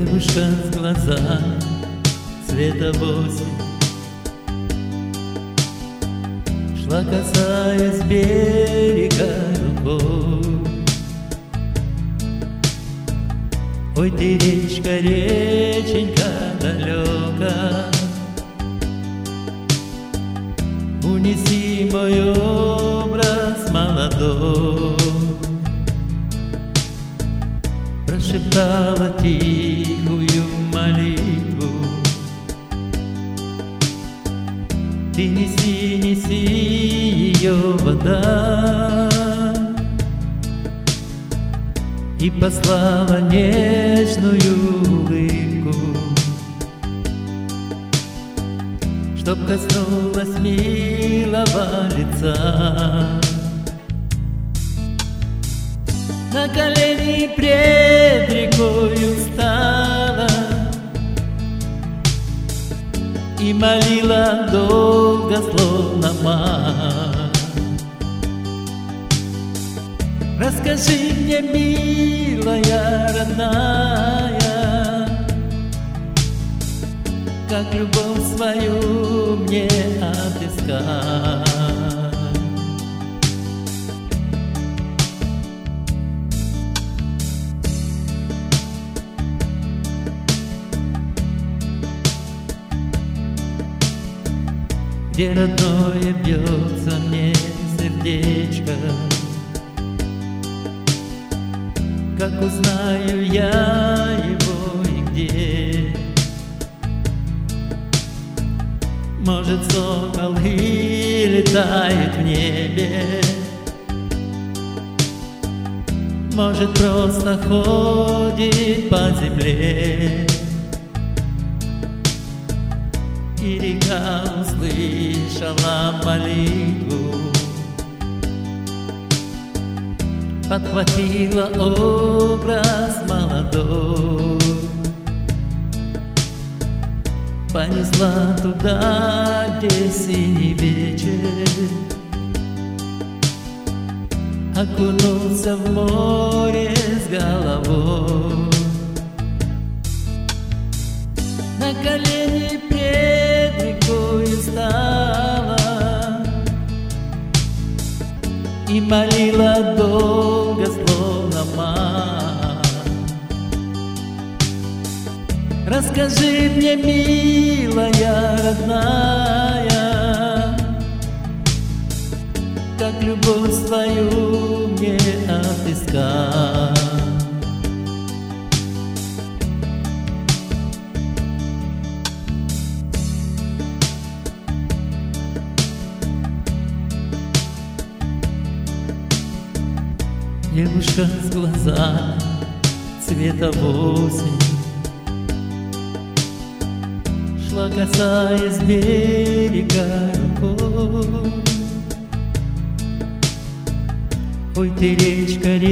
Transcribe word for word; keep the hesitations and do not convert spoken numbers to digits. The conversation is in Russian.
Девушка с глазами цвета осень шла, касаясь берега рукой. Ой, ты, речка, реченька далека, унеси мой образ молодой. Прошептала тихую молитву: ты неси, неси ее, вода. И послала нежную улыбку, чтоб коснулась милого лица. На колени пред рекою стала и молила долго, словно мать. Расскажи мне, милая, родная, как любовь свою мне отыскать. Где родное бьется мне сердечко, как узнаю я его и где? Может, сокол и летает в небе, может, просто ходит по земле. И река услышала молитву, подхватила образ молодой, понесла туда, где синий вечер, окунулся в море с головой. На колени пред рекой стала и молила долго, словно мать. Расскажи мне, милая, родная, как любовь свою мне отыскать. Девушка с глазами цвета осень шла, касаясь берега рукой. Ой, ты, речка,